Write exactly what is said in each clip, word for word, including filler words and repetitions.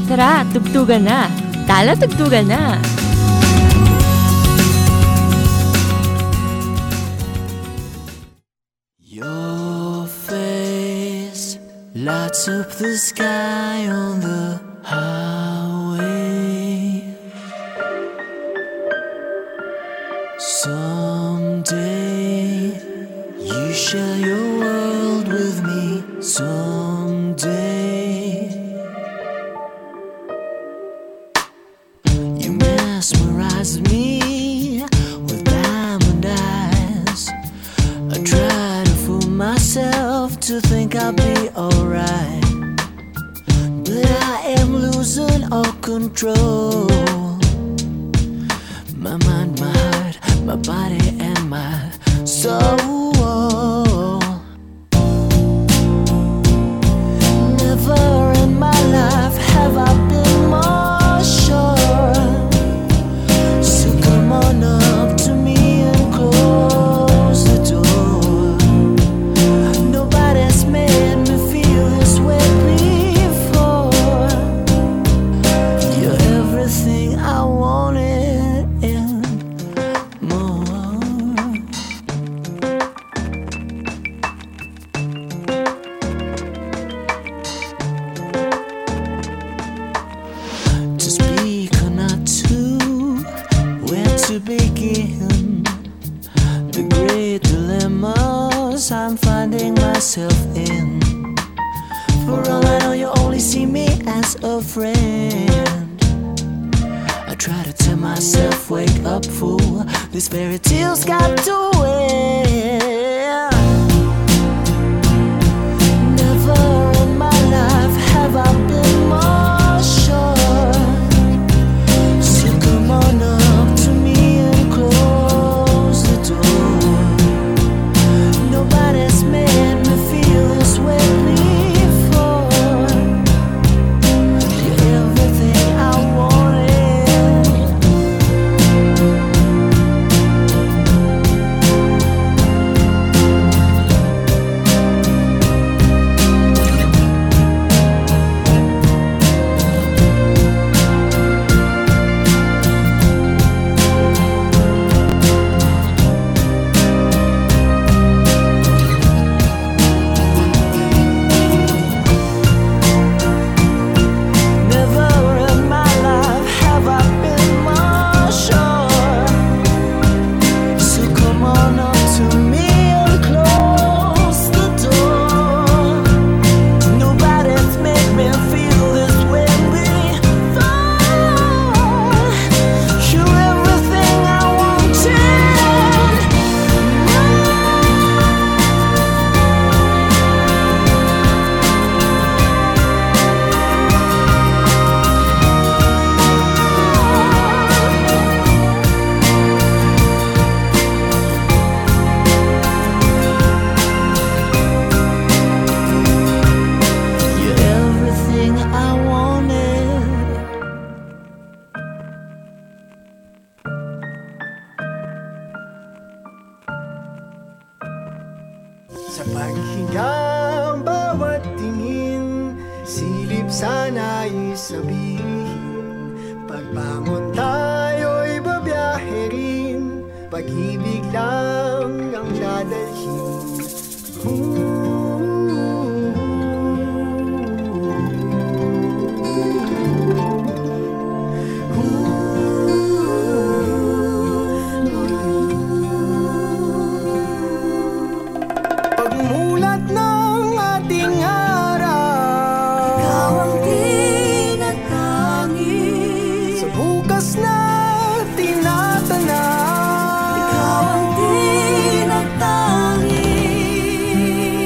Tara, tugtugan na. Tala, tugtugan na. Your face lights up the sky on the highway. Someday you share your world with me. Someday you mesmerize me with diamond eyes. I try to fool myself to think I'll be alright, but I am losing all control. My mind, my heart, my body and my soul. Never in my life have I been more sure. So come on up to me and close the door. Nobody's made me feel this way before. You're everything I wanted and more. To speak or not to, where to begin? The great dilemmas I'm finding myself in. For all I know, you only see me as a friend. I try to tell myself, wake up, fool. These fairy tales got to end. Never in my life have I been more sure. So come on up to me and close the door. Nobody's made me feel this way before. You're everything I wanted. Never in my life have I been more sure. So come on up to me and close the door. Nobody's made me feel this way before. You're everything I wanted. You're everything I wanted. Sa paghingang bawat tingin, silip sana'y sabihin. Pagbangon tayo'y babiyahe rin, pag-ibig lang ang dadalhin. Pagmulat ng ating araw, Ikaw ang tinatangi. sa bukas na tinatanaw, Ikaw ang tinatangi.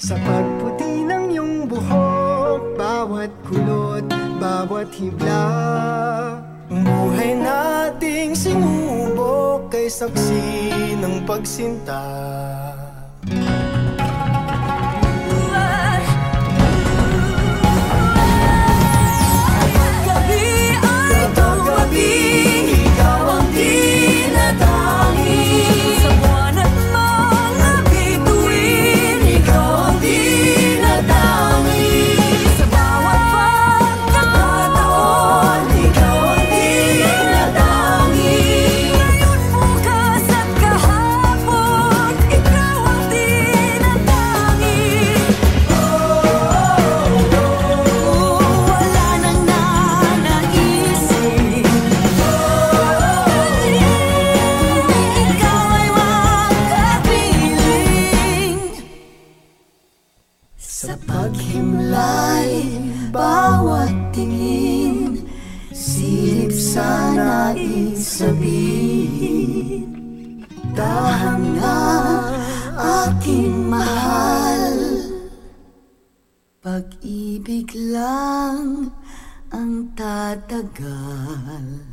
Sa pagputi ng iyong buhok, bawat kulot, bawat hibla, ang buhay nating sinubok kay saksi ng pagsinta. Sa paghimlay, bawat tingin, silip sa nais sabihin. Dahan nga, aking mahal, pag-ibig lang ang tatagal.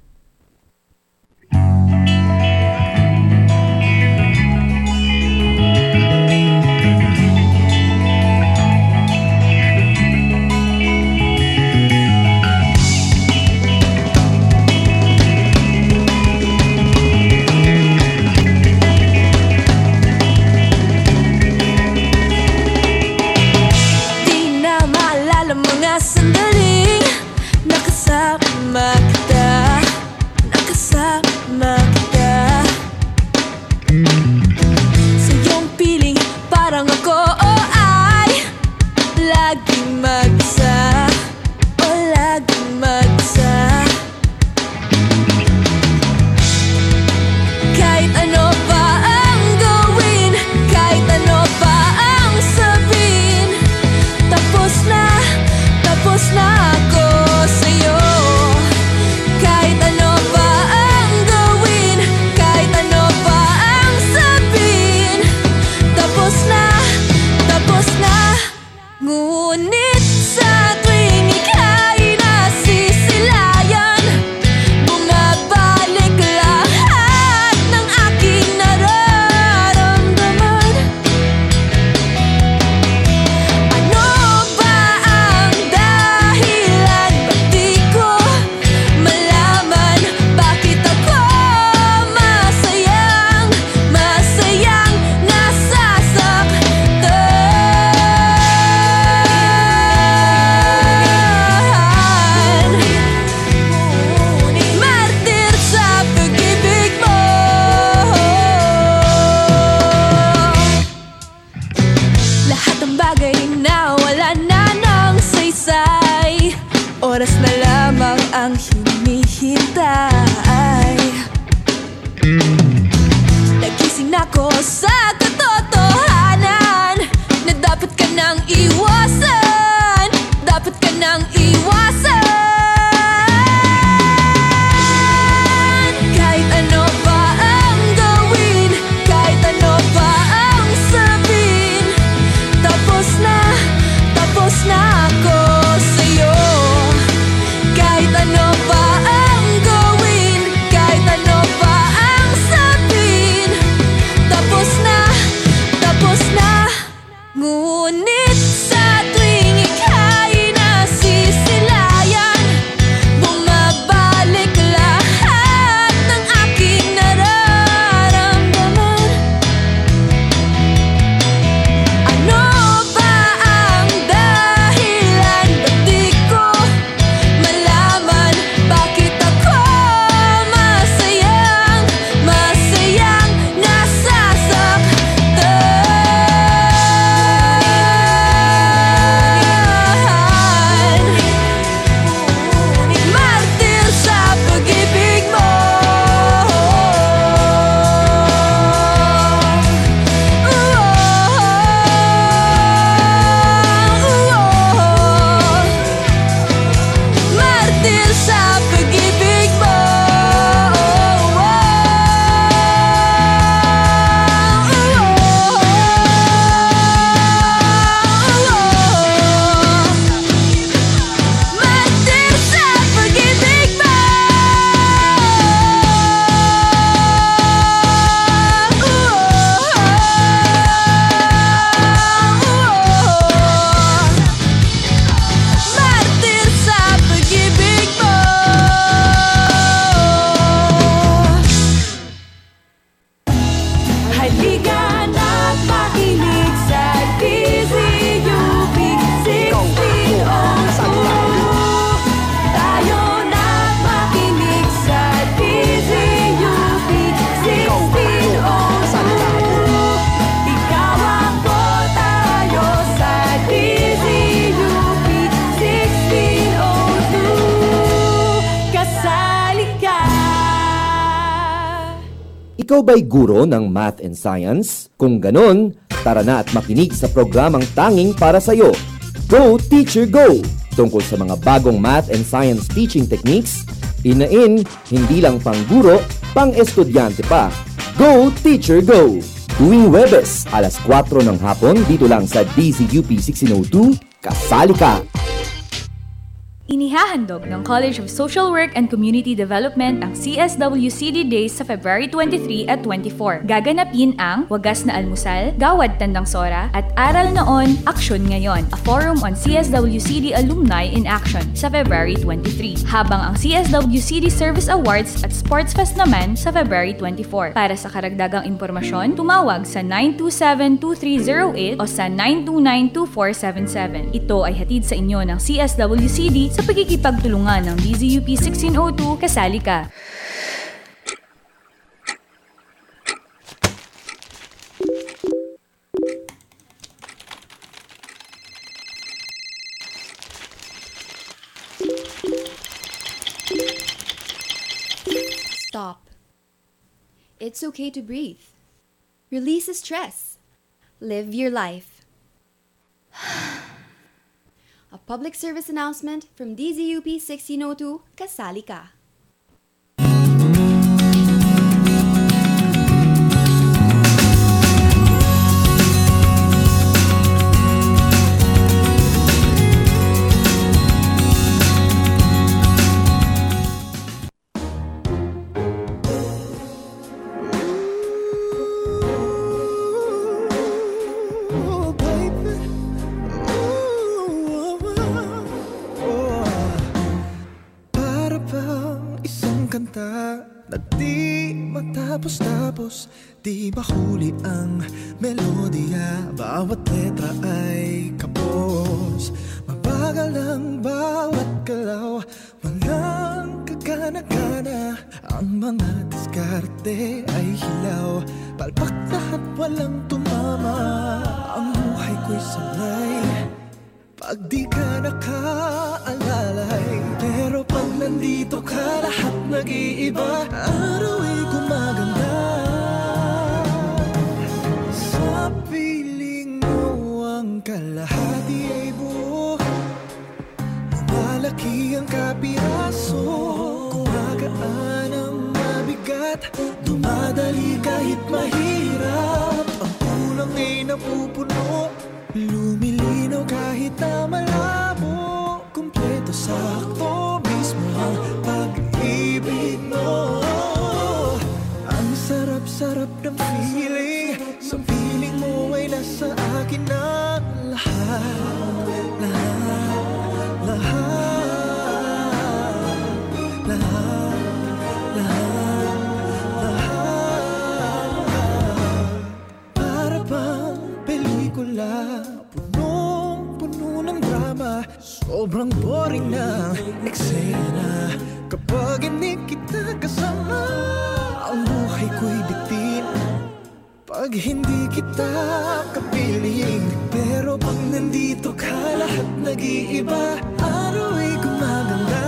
Mga sandaling nakasama kita, nakasama kita. Sa iyong piling parang ako oh, ay laging mag-isa, o oh, laging mag-isa. Kahit ano pa ang gawin, kahit ano pa ang sabihin, tapos na tapos na ako sa'yo. Kahit ano pa ang gawin, kahit ano pa ang sabihin, tapos na, Ikaw ba'y guro ng math and science? Kung ganon, tara na at makinig sa programang tanging para sa'yo. Go Teacher Go! Tungkol sa mga bagong math and science teaching techniques, inain, hindi lang pang guro, pang estudyante pa. Go Teacher Go! Tuwing Webes, alas kwatro ng hapon dito lang sa D Z U P sixteen oh two, kasali ka! Inihahandog ng College of Social Work and Community Development ang C S W C D Days sa February twenty-three at twenty-four. Gaganapin ang Wagas na Almusal, Gawad Tandang Sora, at Aral Noon, Aksyon Ngayon, a forum on C S W C D alumni in action sa February twenty-three. Habang ang C S W C D Service Awards at Sports Fest naman sa February twenty-four. Para sa karagdagang impormasyon, tumawag sa nine two seven two three zero eight o sa nine two nine two four seven seven. Ito ay hatid sa inyo ng C S W C D sa pagkikipagtulungan ng D Z U P sixteen oh two, kasali ka. Stop. It's okay to breathe. Release the stress. Live your life. A public service announcement from D Z U P sixteen oh two, kasali ka. Na di matapos-tapos, di mahuli ang melodiya. Bawat letra ay kapos, mabagal ang bawat galaw. Walang kagana-gana, ang mga diskarte ay hilaw. Palpak lahat, walang tumama, ang buhay ko'y sanay pag di ka nakaalalay. Pero pag nandito ka, lahat nag-iiba. Araw ay gumaganda. Sa piling mo ang kalahati ay buo. Lumalaki ang kapiraso. Kumagaan ang mabigat. Dumadali kahit mahirap. Ang kulang ay napupuno. Lumilinaw kahit na malabo. Kumpleto sakto mismo ang pag-ibig mo. Ang sarap-sarap ng feeling. Sa feeling mo ay nasa akin ang lahat. Lahat, lahat, lahat, lahat, lahat. Para bang pelikula, punong-puno ng drama. Sobrang boring ng eksena kapag hindi kita kasama. Ang buhay ko'y bitin pag hindi kita kapiling. Pero pag nandito ka, lahat nag-iiba. Araw ay gumaganda.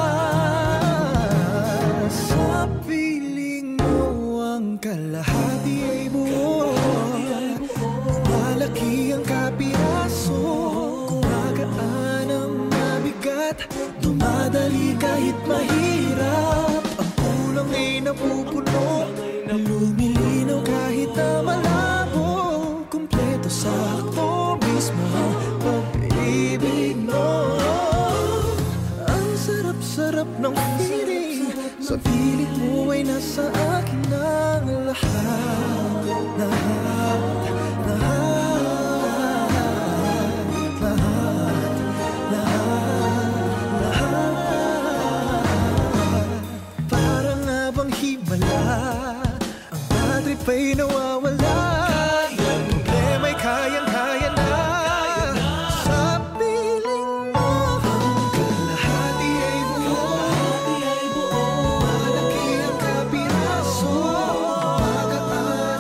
Sa piling mo ang kalahati ay buo. Malaki ang kapiraso. Kumagaan ang mabigat. Dumadali kahit mahirap. Ang kulang ay napupuno. Lumilinaw kahit na malabo. Kumpleto sakto mismo ang pag-ibig mo. Ang sarap-sarap ng feeling. Sa piling mo ay nasa akin ang lahat. Lahat, lahat, lahat, lahat, lahat. Para nga bang himala, ang bad trip ay nawawala. Problema'y kayang-kaya na. Sa piling mo ang kalahati ay buo. Malaki ang kapiraso. Magaan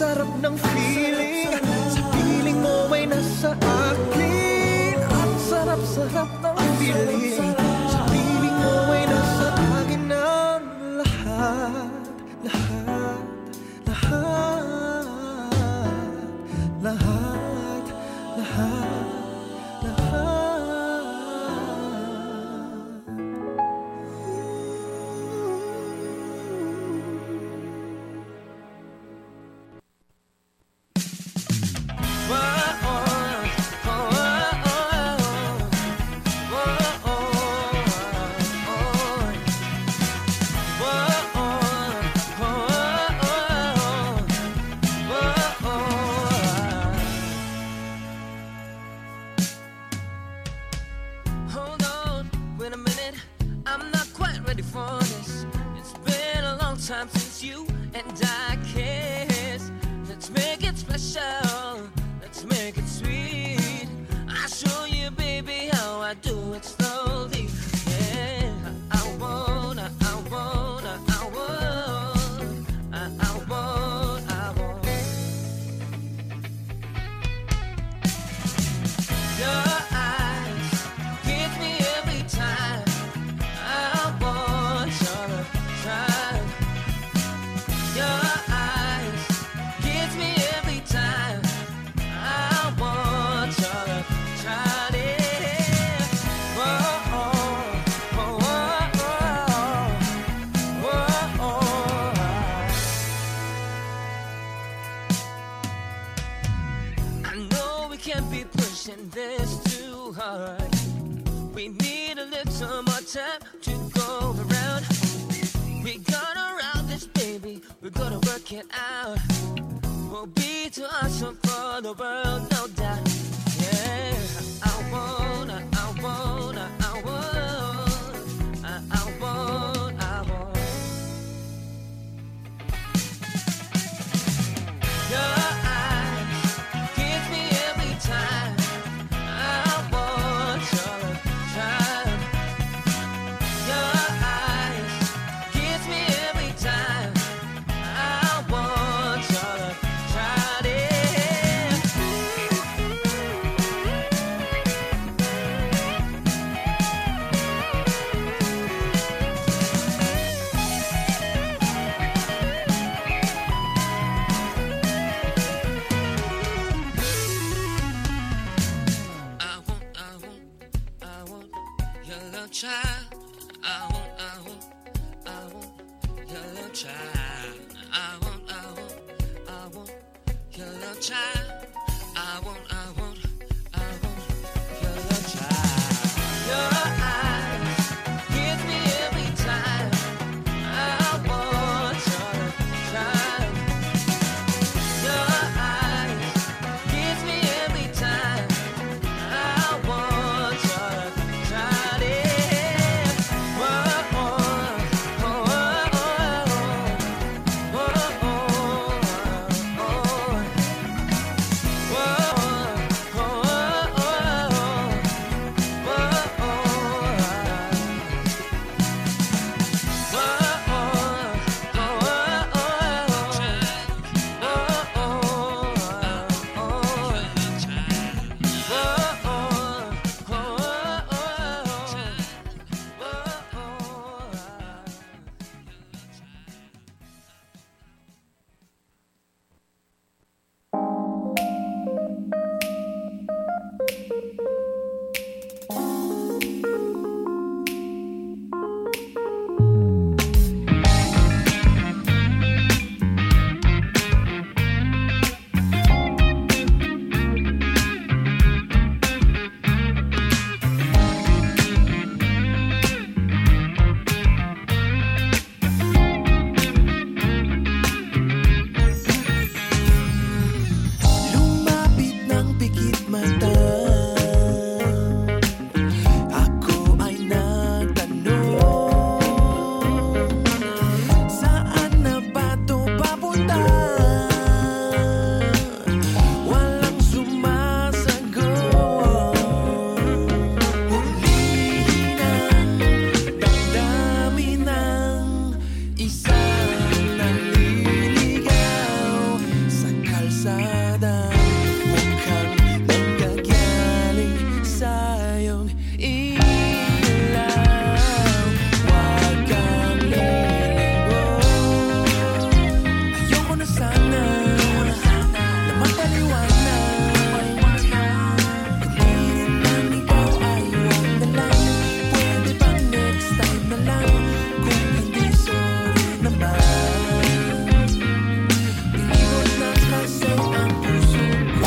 sarap ng feeling. Sa piling mo ay nasa akin. Ang sarap-sarap ng feeling. Sa piling mo ay nasa akin ang lahat. Lahat, lahat, lahat, lahat, lahat. Hold on, wait a minute, I'm not quite ready for this. It's been a long time since you and I kissed. Let's make it special, let's make it sweet. I'll show you, baby, how I do it slowly. Yeah, I wanna, I wanna, I want, I, I want, I want. Your eyes give me every time. I want your time. Your eyes give me every time. I want your time. Yeah. Whoa, oh, oh, oh, oh, oh, oh. I know we can't be pushing this too hard. We need a little more time to go around. We gonna round this, baby. We're gonna work it out. We'll be too awesome for the world, no doubt. Yeah, I wanna, I wanna, I want, I, I want, I want. Your eyes give me every time. I want your time. Your eyes give me every time. I want your time. Yeah. I want, I want, I want your love child. I want, I want, I want your love child. I want, I want, I want your love child. I want, I want, I want your love child. Your eyes give me every time. I want your child. Your eyes give me every time. I want your child. Yeah. Whoa, oh, oh, oh, oh, oh, oh, oh. sana na mapaliwanag. Kung di rin man ikaw ay wag na lang. Pwede bang next time na lang? Kung hindi, sorry naman. Nilibot na kasi ang puso ko.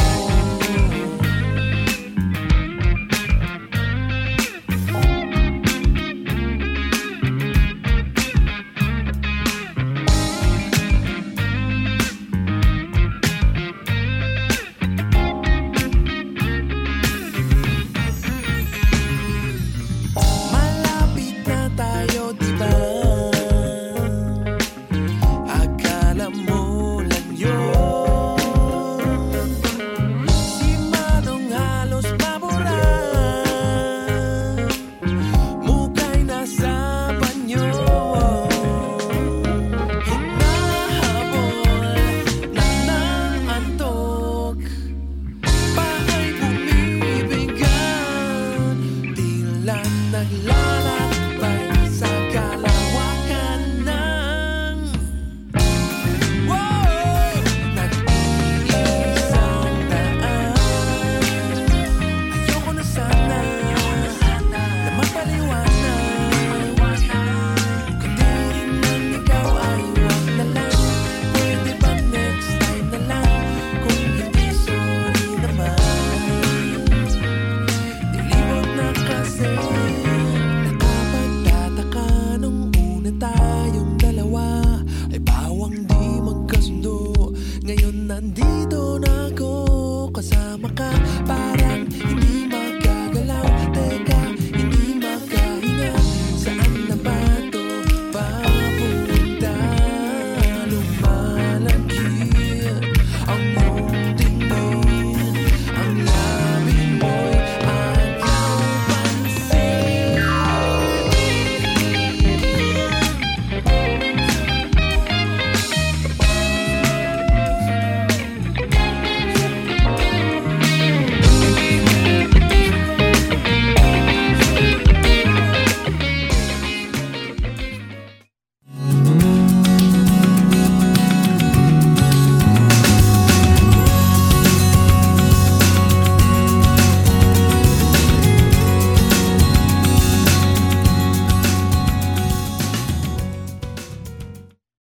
Malapit na tayo, diba? Akala mo lang yun. Si Manong halos pabura, mukha'y nasa banyo. Hinahabol na ng antok, paa'y bumibigat. Tila naglalakbay sa kalawakan ng wow! Nag-iisang daan. Ayoko na sana na mapaliwanag. Kung di rin man ikaw ay wag na lang. Pwede bang next time na lang? Kung hindi, sorry naman. Nilibot na kasi. Nakapagtataka nung una tayong dalawa ay bawang di magkasundo. Ngayon nandito